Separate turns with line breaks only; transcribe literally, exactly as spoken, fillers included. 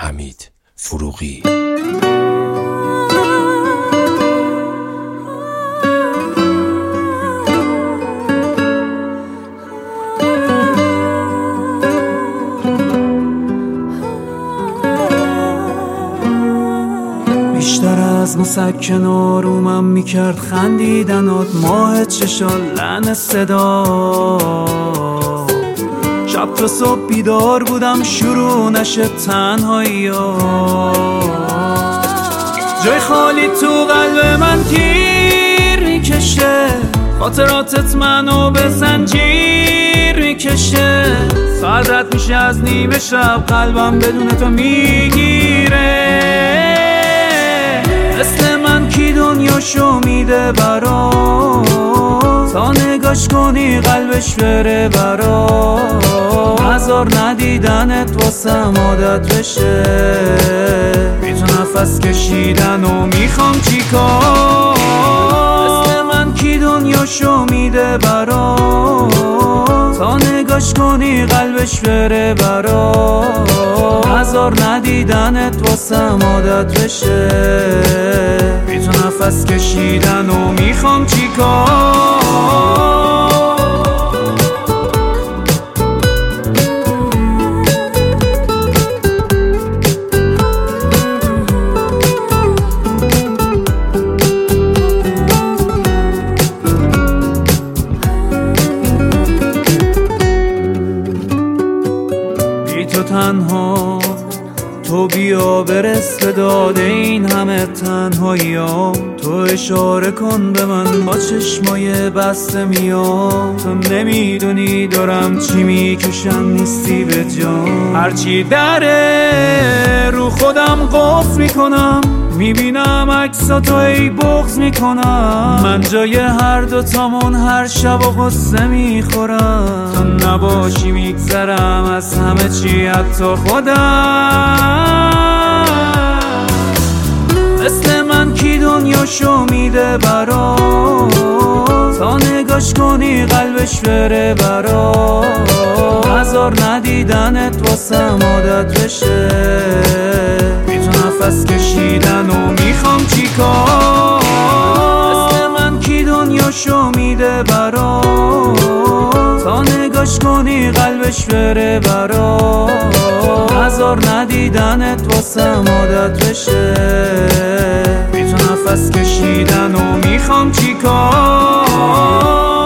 حمید فروغی.
بیشتر از مسکن آرومم میکرد خندیدنات، ماه چشال لحن صدا. شب تا صبح بیدار بودم شروع نشه تنهاییات. جای خالی تو قلب من تیر میکشه، خاطراتت منو به زنجیر میکشه. ساعت رد میشه از نیمه شب، قلبم بدون تو میگیره. مثل من کی دنیاشو میده برات، تا نگاش کنی قلبش بره برات. نذار ندیدنت واسم عادت بشه، بی تو نفس کشیدن و میخوام چیکار. مثل من کی دنیاشو میده برات، تا نگاش کنی قلبش بره برات. نذار ندیدنت واسم عادت بشه، بی تو نفس کشیدن و میخوام چیکار. تو تنها، تو بیا برس به داد این همه تنهاییام. تو اشاره کن به من با چشمای بسته میام. تو نمیدونی دارم چی میکشم نیستی به جان. هرچی دره رو خودم قفل میکنم، میبینم عکساتو ای بغض میکنم. من جای هر دوتامون هر شب و غصه میخورم. تو نباشی میگذرم از همه چی حتی خودم. مثل من کی دنیاشو میده برات، تا نگاش کنی قلبش بره برات. نذار ندیدنت واسم عادت بشه، بی تو نفس کشیدن و میخوام چیکار. مثل من کی دنیاشو میده برات، تا نگاش کنی قلبش بره برات. نذار ندیدنت واسم عادت بشه، بی تو نفس کشیدن و میخوام چیکار.